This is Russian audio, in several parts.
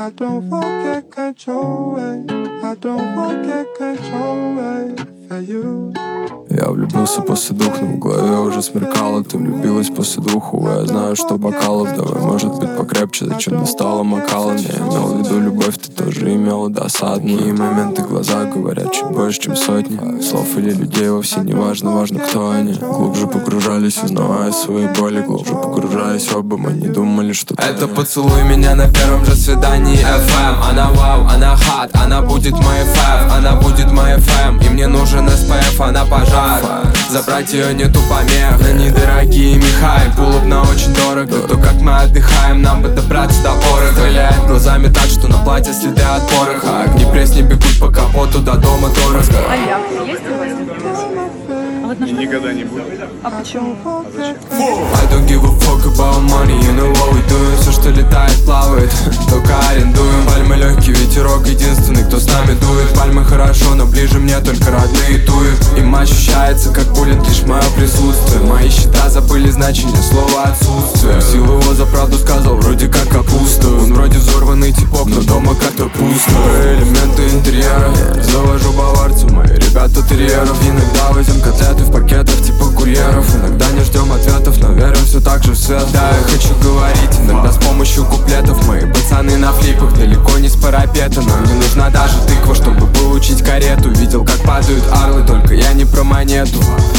I don't forget control, I don't forget control for you. Я влюбился после двух, но в голове уже смеркало. Ты влюбилась после двух, увы, я знаю, что бокалов. Давай, может быть, покрепче, зачем достала Макалан? Я имел в виду любовь, ты тоже имела досадные. Такие моменты глаза говорят чуть больше, чем сотни слов или людей, вовсе не важно, важно, кто они. Глубже погружались, узнавая свои боли. Глубже погружаясь оба, мы не думали, что это поцелуй меня на первом же свидании. FM, она вау, она хат, она будет моей фэв, она будет моей фэм. И мне нужен SPF, она пожар. Забрать ее нету помех. На недорогие меха и пулоп на очень дорого. То, как мы отдыхаем, нам бы добраться до порох. Стреляет глазами так, что на платье следы от пороха. Огни пресни бегут по капоту до дома дорого. А яхта есть у вас? И никогда не будет. А почему? А зачем? I don't give a fuck about money, you know what we doing. Все, что летает, плавает, только арендуем. Пальмы, легкий ветерок, единственный, кто с нами дует. Пальмы хорошо, но ближе мне только родные туют. Им ощущается, как будет лишь мое присутствие. Мои счета забыли значение слова отсутствие. Сил его за правду сказал, вроде как капуста. Он вроде взорванный типок, но дома как-то пусто. Элементы интерьера, завожу баварцу. Мои ребята терьеров. Иногда возим котлеты в пакетах типа курьеров. Иногда не ждем ответов, но верим все так же в свет. Да, я хочу говорить, иногда с помощью куплетов. Мои пацаны на флипах, далеко не с парапета. Но не нужна даже тыква, чтобы получить карету. Видел, как падают арлы, только я не про монету.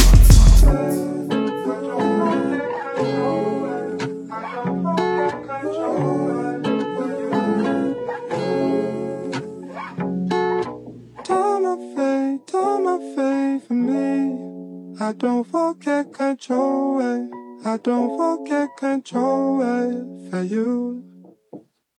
Turn my faith for me. I don't forget control, I don't forget control for you.